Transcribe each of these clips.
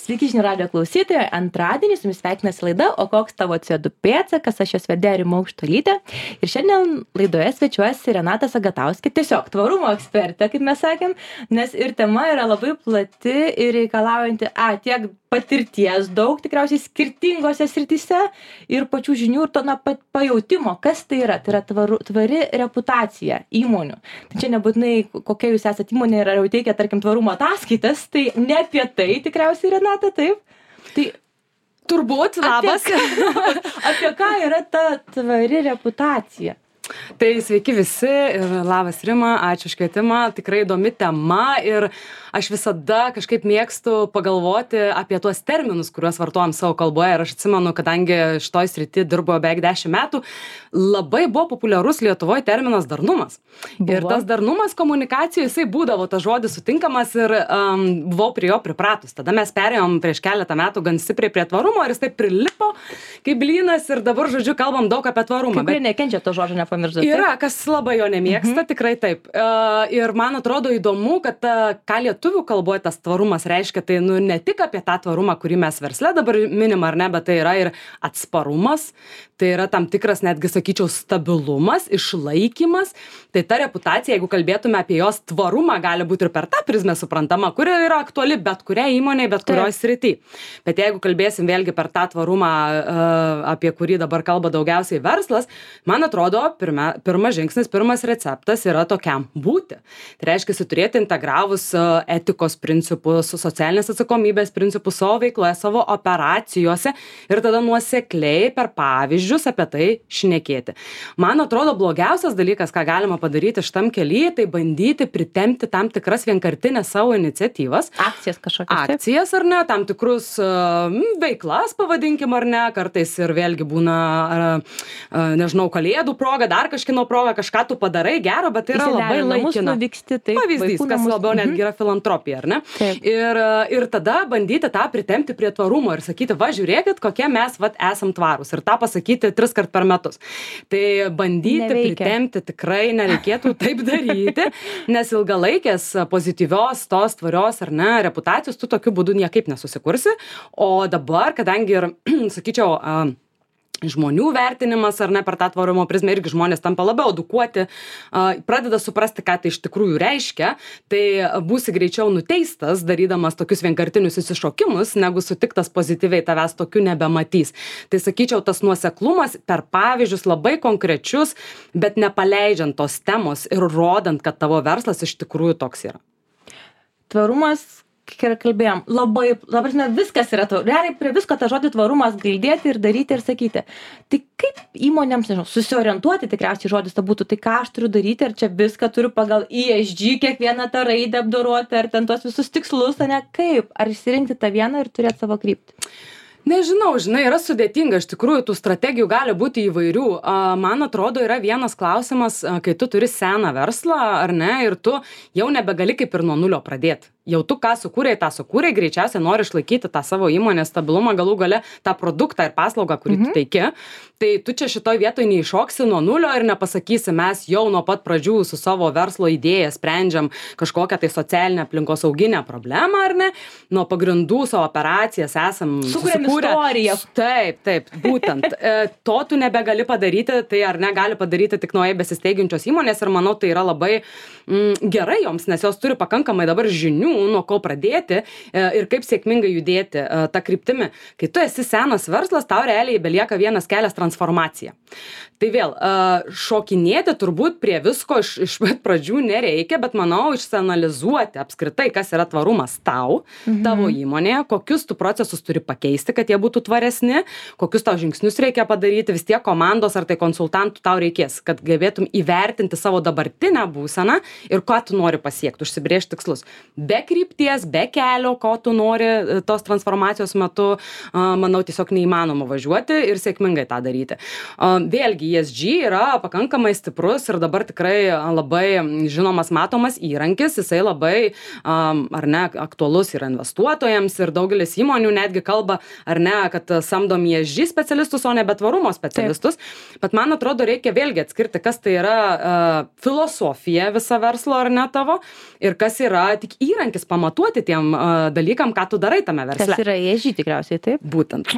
Sveiki žinių radijo klausytojai, antradienį su jumis sveikinasi laida O koks tavo CO2 pėdsakas, aš jos vedėja Rima Aukštuolytė. Ir šiandien laidoje svečiuosi Renata Sagatauskė, tiesiog tvarumo ekspertė, kaip mes sakėm, nes ir tema yra labai plati ir reikalaujanti tiek patirties daug, tikriausiai skirtingose srityse ir pačių žinių ir to pajautimo, kas tai yra. Tai yra tvari reputacija įmonių. Tai čia nebūtinai kokia jūs esate įmonė ir ar jau teikia, tarkim, tvarumo ataskaitas, tai ne apie tai tikriausiai, Renata, taip? Tai turbūt, labas. Apie ką yra ta tvari reputacija? Tai sveiki visi ir labas Rima, ačiū už kvietimą, tikrai įdomi tema ir aš visada kažkaip mėgstu pagalvoti apie tuos terminus, kuriuos vartojam savo kalboje ir aš atsimenu, kadangi šitoj srity dirbo beveik 10 metų, labai buvo populiarus Lietuvoje terminas darnumas. Ir tas darnumas komunikacijoje, jisai būdavo tas žodis sutinkamas ir buvau prie jo pripratus. Tada mes perėjom prieš keletą metų gan stipriai prie tvarumo ir jis taip prilipo kaip blynas ir dabar, žodžiu, kalbam daug apie tvarumą. Kai kurie nekenčia to žodžio, nepamiršta. Yra, kas labai jo nemėgsta, tikrai taip. Ir man atrodo įdomu, kad ką lietuvių kalboje tas tvarumas reiškia, tai ne tik apie tą tvarumą, kurį mes versle dabar minim ar ne, bet tai yra ir atsparumas, tai yra tam tikras, netgi sakyčiau, stabilumas, išlaikymas. Tai ta reputacija, jeigu kalbėtume apie jos tvarumą, gali būti ir per tą prizmę suprantama, kuri yra aktuali bet kuriai įmonei, bet kurioj srity. Bet jeigu kalbėsim vėlgi per tą tvarumą, apie kurį dabar kalba daugiausiai verslas, man atrodo, pirmas žingsnis, pirmas receptas yra tokiam būti. Tai reiškia turėti integravus etikos principus, socialinės atsakomybės principus savo veikloje, savo operacijose ir tada nuosekliai per pavyzdžius apie tai šnekėti. Man atrodo, blogiausias dalykas, ką galima padaryti šitam kelyje, tai bandyti pritempti tam tikras vienkartinės savo iniciatyvas. Akcijas kažkokias. Akcijas ar ne, tam tikrus veiklas pavadinkim ar ne, kartais ir vėlgi būna, nežinau, kalėdų proga, dar kažkino proga, kažką tu padarai gero, bet tai yra labai laikina. Pavyzdys, kas labiau netgi yra filantropija, ar ne? Ir tada bandyti tą pritempti prie tvarumo ir sakyti, va, žiūrėkit, kokie mes esam tvarūs. Ir tą pasakyti 3 kart per metus. Tai bandyti pritempti tikrai nereikėtų taip daryti, nes ilgalaikės pozityvios, tos tvarios ar ne, reputacijos tu tokiu būdu niekaip nesusikursi. O dabar, kadangi ir, sakyčiau, žmonių vertinimas ar ne per tą tvarumo prizmę irgi žmonės tampa labiau edukuoti, pradeda suprasti, ką tai iš tikrųjų reiškia, tai būsi greičiau nuteistas, darydamas tokius vienkartinius įsišokimus, negu sutiktas pozityviai, tavęs tokių nebematys. Tai sakyčiau, tas nuoseklumas per pavyzdžius labai konkrečius, bet nepaleidžiant tos temos ir rodant, kad tavo verslas iš tikrųjų toks yra. Tvarumas, kiek kalbėjom, labai viskas yra tvaru. Realiai prie visko tą žodį tvarumas gaildėti ir daryti ir sakyti. Tai kaip įmonėms, nežinau, susiorientuoti tikriausiai žodis to būtų, tai ką aš turiu daryti, ar čia viską turiu pagal ESG, kiekvieną tą raidę apdoroti, ar ten tuos visus tikslus, ne kaip, ar išsirinkti tą vieną ir turėti savo kryptį? Nežinau, žinai, yra sudėtinga, iš tikrųjų tų strategijų gali būti įvairių. Man atrodo, yra vienas klausimas, kai tu turi seną verslą, ar ne, ir tu jau nebegali kaip ir nuo nulio pradėti. Jau tu ką sukūrei, greičiausiai nori išlaikyti tą savo įmonės stabilumą, galų gale tą produktą ir paslaugą, kurį tu teiki. Tai tu čia šitoj vietoj neiššoksi nuo nulio ir nepasakysi, mes jau nuo pat pradžių su savo verslo idėja sprendžiam kažkokią tai socialinę aplinkosauginę problemą, ar ne? Nuo pagrindų savo operacijas esam sukūrę. Taip, būtent. To tu nebegali padaryti, tai ar ne gali padaryti tik naujai besisteigiančios įmonės ir manau, tai yra labai gerai joms, nes jos turi pakankamai dabar žinių, nuo ko pradėti ir kaip sėkmingai judėti tą kryptimį. Kai tu esi senas verslas, tau realiai belieka vienas kelias transformacija. Tai vėl, šokinėti turbūt prie visko iš pat pradžių nereikia, bet manau, išsianalizuoti apskritai, kas yra tvarumas tau, tavo įmonėje, kokius tu procesus turi pakeisti, kad jie būtų tvaresni, kokius tau žingsnius reikia padaryti, vis tiek komandos ar tai konsultantų tau reikės, kad gebėtum įvertinti savo dabartinę būseną ir ką tu nori pasiekti, užsibrėžti tikslus. Be krypties, be kelio, ko tu nori tos transformacijos metu, manau, tiesiog neįmanoma važiuoti ir sėkmingai tą daryti. Vėlgi, ESG yra pakankamai stiprus ir dabar tikrai labai žinomas, matomas įrankis, jisai labai, ar ne, aktualus yra investuotojams ir daugelis įmonių netgi kalba, ar ne, kad samdom ESG specialistus, o ne betvarumo specialistus. Taip. Bet man atrodo, reikia vėlgi atskirti, kas tai yra filosofija visa verslo ar ne tavo ir kas yra tik įrankis įrankis pamatuoti tiem dalykam, ką tu darai tame versle. Kas yra ESG tikriausiai, taip? Būtent.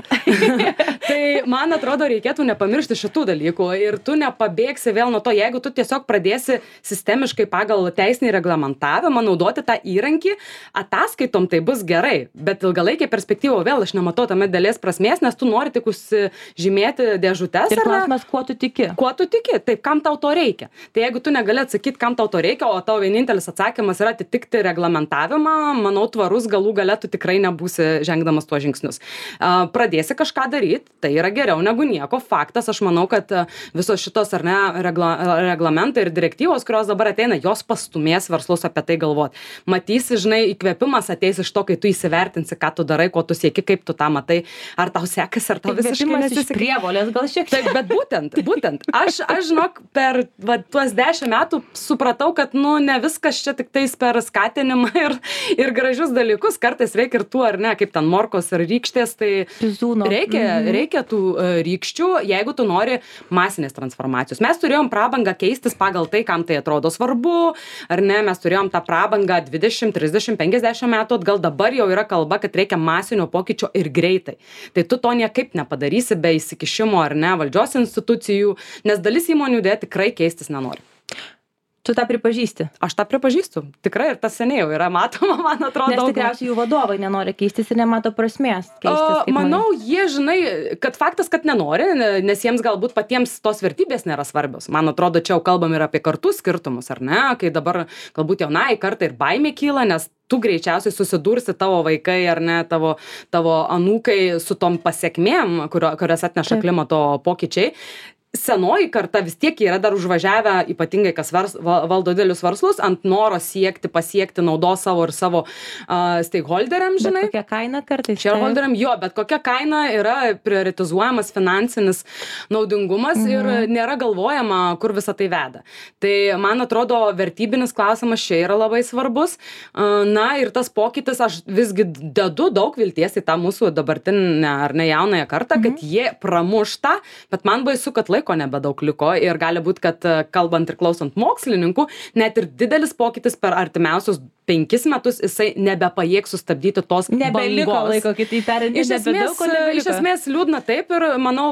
Tai man atrodo, reikėtų nepamiršti šitų dalykų ir tu nepabėgsi vėl nuo to, jeigu tu tiesiog pradėsi sistemiškai pagal teisinį reglamentavimą naudoti tą įrankį, ataskaitom tai bus gerai, bet ilgalaikė perspektyva vėl aš nematau tame dėlės prasmės, nes tu nori tik žymėti dėžutes. Ir klausimas, kuo tu tiki? Kuo tu tiki? Taip, kam tau to reikia? Tai jeigu tu negali atsakyti, kam tau to reikia, o tavo vienintelis atsakymas yra atitikti reglamentavimą, manau, tvarus galų gale tu tikrai nebūsi žengdamas tuos žingsnius. Pradėsi kažką daryti, tai yra geriau negu nieko. Faktas, aš manau, kad visos šitos ar ne reglamentai ir direktyvos, kurios dabar ateina, jos pastumės verslus apie tai galvoti. Matysi, žinai, įkvėpimas ateis iš to, kai tu įsivertinsi, ką tu darai, ko tu sieki, kaip tu tą matai, ar tau sekasi, ar tau visiškai nesiseka. Prievolės gal šiek tiek. Taip, bet būtent. Aš žinok, per tuos 10 metų supratau, kad, ne viskas čia tik tais per skatinimą ir gražius dalykus. Kartais reikia ir tų, ar ne, kaip ten morkos ar rykštės, tai reikia tų rykščių, jeigu tu nori masinės transformacijos. Mes turėjom prabangą keistis pagal tai, kam tai atrodo svarbu, ar ne, mes turėjom tą prabangą 20, 30, 50 metų atgal, dabar jau yra kalba, kad reikia masinio pokyčio ir greitai. Tai tu to niekaip nepadarysi be įsikišimo, ar ne, valdžios institucijų, nes dalis įmonių dėja tikrai keistis nenori. Tu tą pripažįsti? Aš tą pripažįstu. Tikrai ir tas seniai jau yra matoma, man atrodo. Nes tikriausiai jų vadovai nenori keistis ir nemato prasmės keistis. Manau, jie, žinai, kad faktas, kad nenori, nes jiems galbūt patiems tos vertybės nėra svarbios. Man atrodo, čia jau kalbam ir apie kartų skirtumus, ar ne? Kai dabar galbūt jaunai kartai ir baimė kyla, nes tu greičiausiai susidursi tavo vaikai ar ne, tavo anūkai su tom pasiekmėm, kurias atneša klimato pokyčiai. Senoji karta vis tiek yra dar užvažiavę, ypatingai kas valdo didelius verslus, ant noro pasiekti naudos savo ir savo stakeholderiam, žinai. Bet kokia kaina kartais? Shareholderiam, jo, bet kokia kaina yra prioritizuojamas finansinis naudingumas ir nėra galvojama, kur visą tai veda. Tai, man atrodo, vertybinis klausimas čia yra labai svarbus. Na ir tas pokytis, aš visgi dedu daug vilties į tą mūsų dabartinę ar ne jaunąją kartą, kad jie pramušta, bet man baisu, kad laiko nebedaug liko ir gali būti, kad kalbant ir klausant mokslininkų, net ir didelis pokytis per artimiausius 5 metus jisai nebepajėgs sustabdyti tos bangos. Nebeliko laiko, kitai tariant, iš esmės liūdna taip ir manau,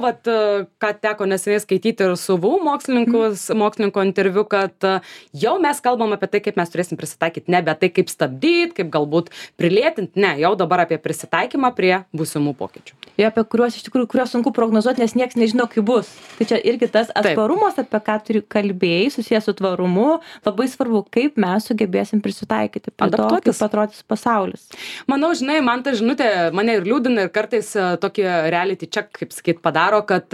ką teko neseniai skaityti ir su VU mokslininko interviu, kad jau mes kalbam apie tai, kaip mes turėsim prisitaikyti, nebe tai, kaip stabdyti, kaip galbūt prilėtinti, ne, jau dabar apie prisitaikymą prie būsimų pokyčių. Ir apie kuriuos iš tikrųjų, kuriuos sunku prognozuoti, nes niekas nežino, kaip bus. Tai čia irgi tas atsparumas, apie ką tu kalbėjai, susijęs su tvarumu, labai svarbu, kaip mes sugebėsim prisitaikyti prie to, kaip atrodys pasaulis. Manau, žinai, man ta žinutė mane ir liūdina ir kartais tokį reality check, kaip sakyt, padaro, kad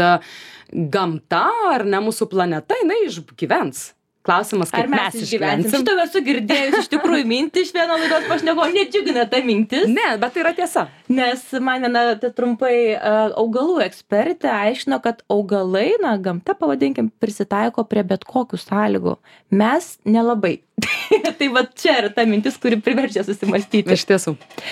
gamta ar ne mūsų planeta, jinai išgyvens. Klausimas, kaip mes išgyvensim. Šitą esu girdėjus iš tikrųjų mintį iš vieno laidos pašnekovo, nedžiugina ta mintis. Ne, bet tai yra tiesa. Nes man viena trumpai augalų ekspertė aiškino, kad augalai, gamta, pavadinkim, prisitaiko prie bet kokių sąlygų. Mes nelabai. Tai va čia yra ta mintis, kuri priverčia susimastyti. Iš tiesų.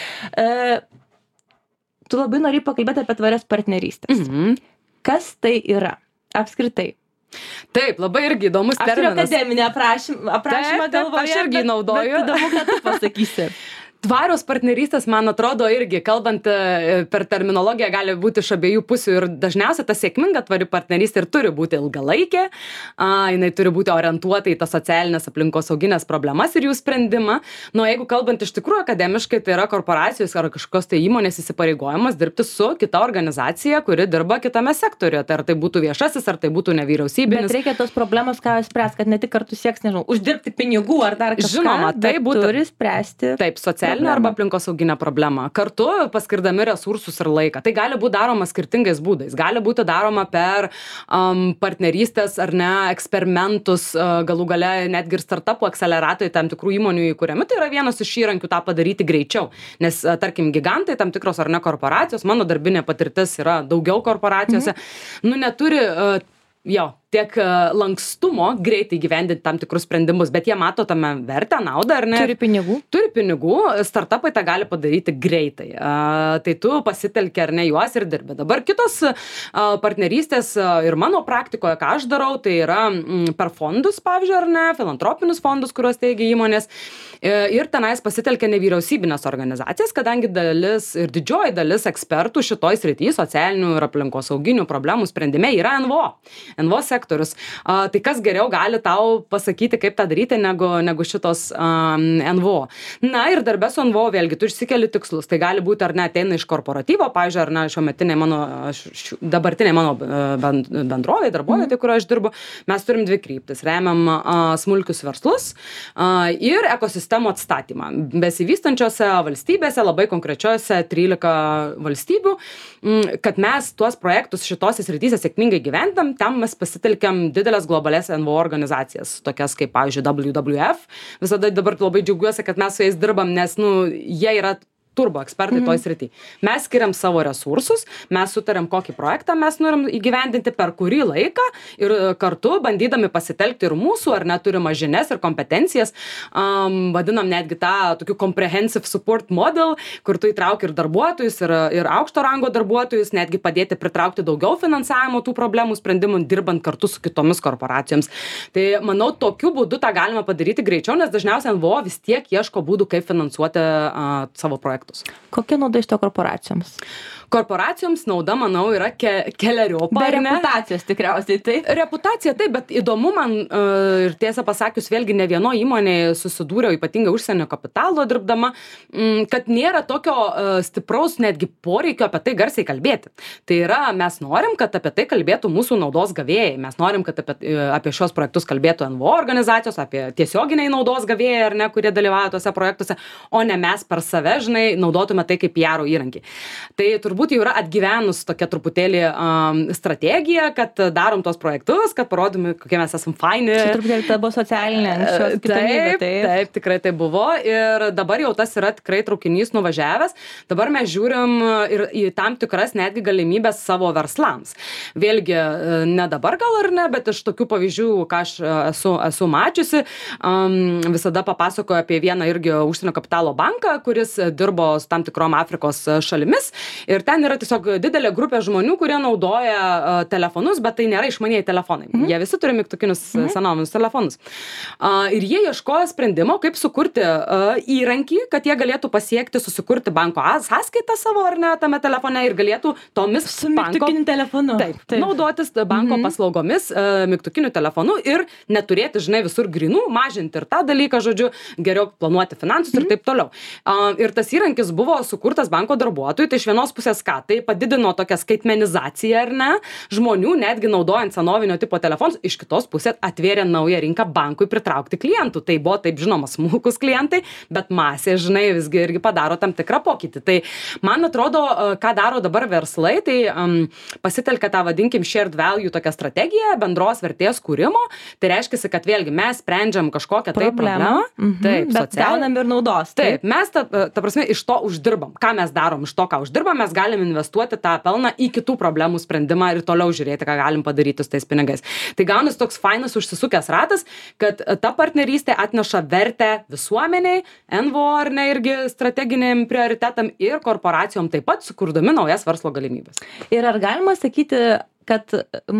Tu labai nori pakalbėti apie tvarias partnerystės. Kas tai yra? Apskritai. Taip, labai irgi įdomus terminas. Aš turiu akademinį aprašymą galvoje, aš irgi naudoju. Bet įdomu, ką tu pasakysi. Tvarios partnerystės, man atrodo, irgi, kalbant per terminologiją, gali būti iš abiejų pusių ir dažniausiai ta sėkminga tvari partnerystė ir turi būti ilgalaikė, jinai turi būti orientuota į tas socialinės aplinkosauginės problemas ir jų sprendimą. Jeigu kalbant iš tikrųjų akademiškai, tai yra korporacijos ar kažkokios tai įmonės įsipareigojimas dirbti su kita organizacija, kuri dirba kitame sektoriuje. Tai ar tai būtų viešasis, ar tai būtų nevyriausybinis. Bet reikia tos problemos, ką spręs, kad ne tik kartu sieks, nežinau, uždirbti pinigų ar dar kažką. Žinoma, tai turi spręsti. Taip, arba aplinkosauginę problemą. Kartu paskirdami resursus ir laiką. Tai gali būti daroma skirtingais būdais. Gali būti daroma per partnerystės ar ne eksperimentus, galų gale netgi ir startupų akceleratoriai tam tikrų įmonių įkūriami. Tai yra vienas iš įrankių tą padaryti greičiau. Nes, tarkim, gigantai, tam tikros ar ne korporacijos, mano darbinė patirtis yra daugiau korporacijose, neturi tiek lankstumo greitai įgyvendinti tam tikrus sprendimus, bet jie mato tame vertę, naudą, ar ne? Turi pinigų. Turi pinigų, startupai tą gali padaryti greitai. Tai tu pasitelki, ar ne, juos ir dirbi. Dabar kitos partnerystės ir mano praktikoje, ką aš darau, tai yra per fondus, pavyzdžiui, ar ne, filantropinius fondus, kuriuos teigia įmonės. Ir tenais pasitelkia nevyriausybinės organizacijas, kadangi didžioji dalis ekspertų šitoj srity, socialinių ir aplinkosauginių problemų sprendime yra NVO sektorius. Tai kas geriau gali tau pasakyti, kaip tą daryti, negu šitos NVO. Na ir darbė su NVO vėlgi, tu išsikeli tikslus. Tai gali būti ar ne ateina iš korporatyvo, pavyzdžiui, ar ne dabartiniai mano bendrovė, darbuotojai, kurioje aš dirbu. Mes turim 2 kryptis. Remiam smulkius verslus ir ekosistemų atstatymą. Besivystančiose valstybėse, labai konkrečiose 13 valstybių, kad mes tuos projektus šitose srityse sėkmingai gyventam, tam mes pasitelkiam didelės globales NVO organizacijas, tokias kaip, pavyzdžiui, WWF. Visada dabar labai džiaugiuosi, kad mes su jais dirbam, nes, jie yra turbo ekspertai toj srity. Mes skiriam savo resursus, mes sutariam, kokį projektą mes norim įgyvendinti per kurį laiką ir kartu bandydami pasitelkti ir mūsų ar neturimą žinias ir kompetencijas, vadinam netgi tą tokių comprehensive support model, kur tu įtrauki ir darbuotojus, ir aukšto rango darbuotojus, netgi padėti pritraukti daugiau finansavimo tų problemų sprendimų, dirbant kartu su kitomis korporacijoms. Tai manau, tokiu būdu tą galima padaryti greičiau, nes dažniausiai NVO vis tiek ieško būdų, kaip finansuoti savo projektus. Kokia nauda iš to korporacijoms? Korporacijoms nauda, manau, yra keleriopa. Be reputacijos tikriausiai, taip? Reputacija taip, bet įdomu man ir tiesą pasakius, vėlgi ne vieno įmonėje susidūriau, ypatingai užsienio kapitalo dirbdama, kad nėra tokio stipraus netgi poreikio apie tai garsiai kalbėti. Tai yra, mes norim, kad apie tai kalbėtų mūsų naudos gavėjai. Mes norim, kad apie šios projektus kalbėtų NVO organizacijos, apie tiesioginiai naudos gavėjai, ar ne, kurie dalyvauja tuose projektuose, o ne mes per save, žinai, naudotume tai kaip PR įrankį. Tai turbūt jau yra atgyvenus tokia truputėlį strategija, kad darom tos projektus, kad parodome, kokie mes esam faini. Čia truputėlį tai buvo socialinė anksčiau skaitomybė. Taip, tikrai tai buvo. Ir dabar jau tas yra tikrai traukinys nuvažiavęs. Dabar mes žiūrim ir į tam tikras netgi galimybės savo verslams. Vėlgi, ne dabar gal ar ne, bet iš tokių pavyzdžių, ką aš esu mačiusi, visada papasakoju apie vieną irgi užsienio kapitalo banką, kuris dirbo su tam tikrom Afrikos šalimis. Ir ten yra tiesiog didelė grupė žmonių, kurie naudoja telefonus, bet tai nėra išmanieji telefonai. Jie visi turi mygtukinius senovinius telefonus. Ir jie ieškojo sprendimo, kaip sukurti įrankį, kad jie galėtų pasiekti, susikurti banko sąskaitą savo ar ne tame telefone ir galėtų tomis su mygtukiniu telefonu. Taip, naudotis banko paslaugomis mygtukiniu telefonu ir neturėti, žinai, visur grinų, mažinti ir tą dalyką, žodžiu, geriau planuoti finansus ir taip toliau. Ir tas įrankis buvo sukurtas banko darbuotojų, tai iš vienos pusės ką, tai padidino tokią skaitmenizaciją, ar ne, žmonių, netgi naudojant senovinio tipo telefonus, iš kitos pusės atvėrė naują rinką bankui pritraukti klientų. Tai buvo, taip žinoma, smulkus klientai, bet masė, žinai, visgi irgi padaro tam tikrą pokytį. Tai man atrodo, ką daro dabar verslai, tai pasitelkia tą, vadinkim, shared value tokią strategiją, bendros vertės kūrimo. Tai reiškia, kad vėlgi mes sprendžiam kažkokią tai problemą. Taip, bet gaunam ir naudos. Taip, mes ta prasme iš to uždirbam. Ką mes darom iš to, ką uždirbam, mes galim investuoti tą pelną į kitų problemų sprendimą ir toliau žiūrėti, ką galim padaryti su tais pinigais. Tai gaunas toks fainas užsisukęs ratas, kad ta partnerystė atneša vertę visuomeniai, NVO ar ne irgi strateginiam prioritetam ir korporacijom taip pat sukurdami naujas verslo galimybės. Ir ar galima sakyti, kad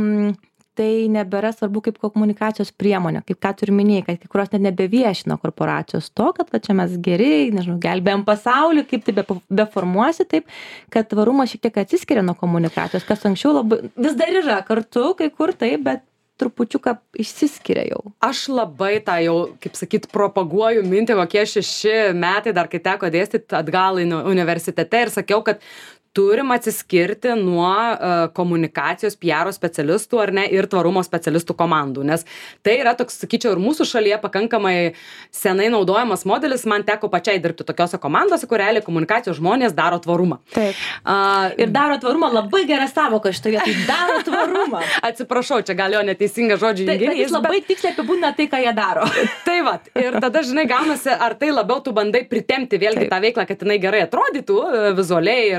tai nebėra svarbu kaip komunikacijos priemonė, kaip ką tu ir minėjai, kad kai kurios net nebeviešina korporacijos to, kad va, čia mes geri, nežinau, gelbėjom pasaulį, kaip tai beformuosi taip, kad tvarumas šiek tiek atsiskiria nuo komunikacijos, kas anksčiau labai, vis dar yra kartu, kai kur taip, bet trupučiuką išsiskiria jau. Aš labai tą jau, kaip sakyt, propaguoju mintį, kokie 6 metai dar kai teko dėstyti atgal į universitete ir sakiau, kad turim atsiskirti nuo komunikacijos, PR specialistų ar ne ir tvarumo specialistų komandų, nes tai yra toks, sakyčiau, ir mūsų šalyje pakankamai senai naudojamas modelis, man teko pačiai dirbti tokiose komandose, kur realiai komunikacijos žmonės daro tvarumą. Taip. Ir daro tvarumą, labai gera savoka šitoje vietoje, daro tvarumą. Atsiprašau, čia gal jo neteisinga žodžių junginys. Jis labai tiksliai apibūdina tai, ką jie daro. Tai va, ir tada, žinai, gaunasi, ar tai labiau tu bandai pritemti vėlgi tą veiklą, kad jinai gerai atrodytų vizualiai ir ta prasme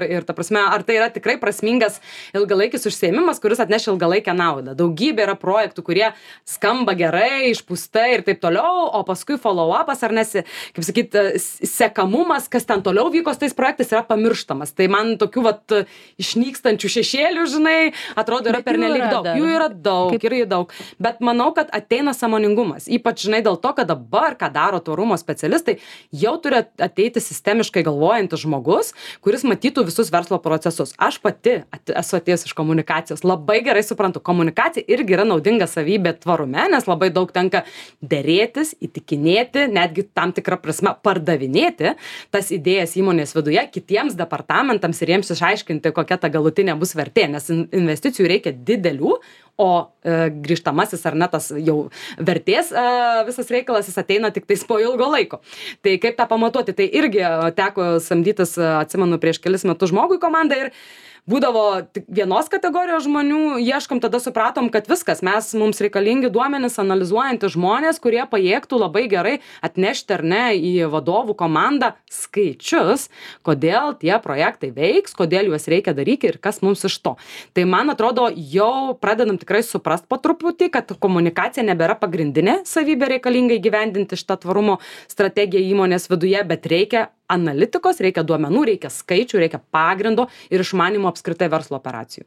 prasme, ar tai yra tikrai prasmingas ilgalaikis užsiėmimas, kuris atneš ilgalaikę naudą. Daugybė yra projektų, kurie skamba gerai, išpūstai ir taip toliau, o paskui follow-upas ar kaip sakyt, sekamumas, kas ten toliau vyko su tais projektais, yra pamirštamas. Tai man tokių išnykstančių šešėlių, žinai, atrodo, yra pernelyg daug. Jų yra daug. Bet manau, kad ateina sąmoningumas. Ypač, žinai, dėl to, kad dabar, ką daro tvarumo specialistai, jau turi ateiti sistemiškai galvojantis žmogus, kuris matytų visus verslo procesus. Aš pati esu atėjus iš komunikacijos. Labai gerai suprantu, komunikacija irgi yra naudinga savybė tvarume, nes labai daug tenka derėtis, įtikinėti, netgi tam tikrą prasme pardavinėti tas idėjas įmonės viduje kitiems departamentams ir jiems išaiškinti, kokia ta galutinė bus vertė, nes investicijų reikia didelių, o grįžtamasis ar ne tas jau vertės visas reikalas, jis ateina tik tais po ilgo laiko. Tai kaip tą pamatuoti, tai irgi teko samdytis, atsimenu, prieš kelis metus žmogui komandą ir būdavo tik vienos kategorijos žmonių, ieškom, tada supratom, kad viskas, mums reikalingi duomenys, analizuojantys žmonės, kurie pajėgtų labai gerai atnešti ar ne į vadovų komandą skaičius, kodėl tie projektai veiks, kodėl juos reikia daryti ir kas mums iš to. Tai man atrodo, jau pradedam tikrai suprast po truputį, kad komunikacija nebėra pagrindinė savybė reikalinga įgyvendinti šitą tvarumo strategiją įmonės viduje, bet reikia analitikos, reikia duomenų, reikia skaičių, reikia pagrindo ir išmanimo apskritai verslo operacijų.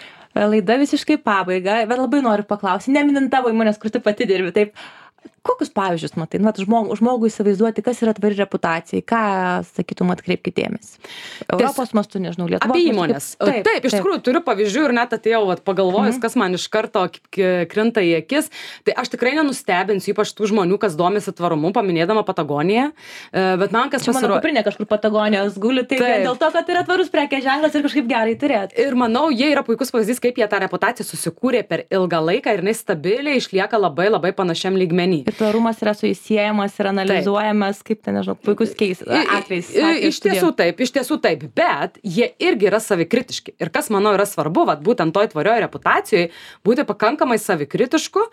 Laida visiškai pabaiga, bet labai noriu paklausyti, neminint tavo įmonės, kur tu pati dirbi, taip, kokius pavyzdžius matai, žmogui įsivaizduoti, kas yra tvari reputacija, ką sakytum atkreipkite dėmesį. Europos mastu, nežinau, Lietuvos. Apie įmonės. Taip, iš tikrųjų turiu pavyzdžių ir net atėjau pagalvojus, kas man iš karto krinta į akis. Tai aš tikrai nenustebinsiu, ypač tų žmonių, kas domisi tvarumu, paminėdama Patagoniją. Bet man kas pasirodė. Mano kuprinė kažkur Patagonijos guli, tai dėl to, kad yra tvarus prekės ženklas ir kažkaip gerai turėti. Ir manau, jie yra puikus pavyzdys, kaip jie tą reputaciją susikūrė per ilgą laiką ir jinai stabiliai išlieka labai labai panašiam lygmenį. Ir tvarumas yra su įsiejamas ir analizuojamas, kaip ten, nežinau, puikus atvejs. Iš tiesų taip, bet jie irgi yra savikritiški. Ir kas, manau, yra svarbu, būtent toj tvarioje reputacijoje, būti pakankamai savikritišku,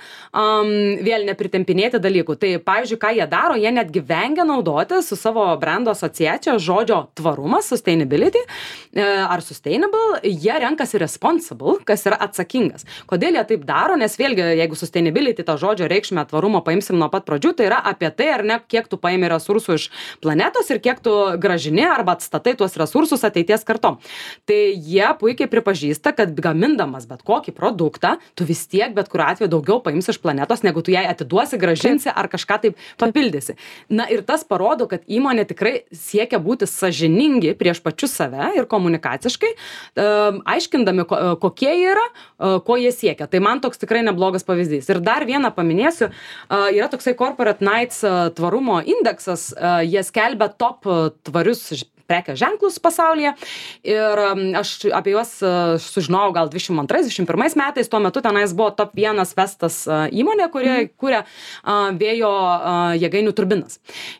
vėl nepritempinėti dalykų. Tai, pavyzdžiui, ką jie daro, jie netgi vengia naudoti su savo brando asociacija žodžio tvarumas, sustainability ar sustainable, jie renkasi responsible, kas yra atsakingas. Kodėl jie taip daro? Nes vėlgi, jeigu sustainability to žodžio reikšmę tvarumo paimsim nuo pat pradžių, tai yra apie tai, ar ne, kiek tu paimi resursų iš planetos ir kiek tu grąžini arba atstatai tuos resursus ateities kartom. Tai jie puikiai pripažįsta, kad gamindamas bet kokį produktą, tu vis tiek bet kuriuo atveju daugiau paimsi iš planetos, negu tu jai atiduosi, grąžinsi ar kažką taip papildysi. Na ir tas parodo, kad įmonė tikrai siekia būti sąžiningi prieš pačius save ir komunikaciškai, aiškindami, kokie jie yra, ko jie siekia. Tai man toks tikrai neblogas pavyzdys. Ir dar vieną paminėsiu, yra toksai Corporate Knights tvarumo indeksas, jie skelbia top tvarius prekės ženklus pasaulyje ir aš apie juos sužinojau gal 22-21 metais, tuo metu tenais buvo top 1 Vestas įmonė, kurie kūrė vėjo jėgainių turbinas.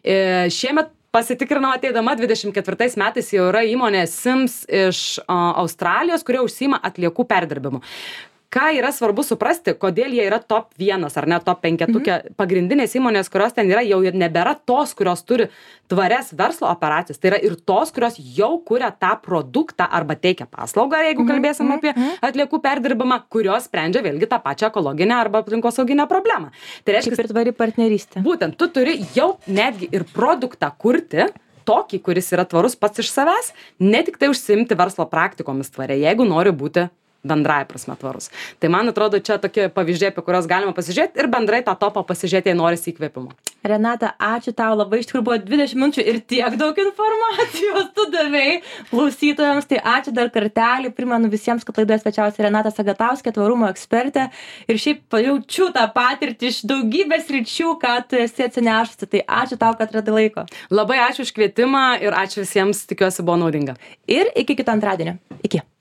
Šiemet pasitikrinau ateidama 24 metais jau yra įmonė Sims iš Australijos, kurie užsiima atliekų perdirbimu. Ką yra svarbu suprasti, kodėl jie yra top 1 ar ne top 5 pagrindinės įmonės, kurios ten yra, jau ir nebėra tos, kurios turi tvarias verslo operacijas. Tai yra ir tos, kurios jau kuria tą produktą arba teikia paslaugą, jeigu kalbėsim apie atliekų perdirbimą, kurios sprendžia vėlgi tą pačią ekologinę arba aplinkosauginę problemą. Tai reiškia, kaip ir tvari partnerystė. Būtent, tu turi jau netgi ir produktą kurti, tokį, kuris yra tvarus pats iš savęs, ne tik tai užsiimti verslo praktikomis tvariai, jeigu nori būti bendrąja prasme tvarus. Tai man atrodo, čia tokie pavyzdžiai, apie kuriuos galima pasižiūrėti ir bendrai tą topą pasižiūrėti, jei norisi įkvėpimo. Renata, ačiū tau labai, iš tikrųjų buvo 20 minučių ir tiek daug informacijos tu davei klausytojams, tai ačiū dar kartelį, primenu visiems, kad laidoje svečiavosi Renata Sagatauskė, tvarumo ekspertė ir šiaip jaučiu tą patirtį iš daugybės ryčių, ką tu esi atsinešusi, tai ačiū tau, kad radai laiko. Labai ačiū už kvietimą ir ačiū visiems, tikiuosi buvo naudinga. Ir iki kito antradienio. Iki.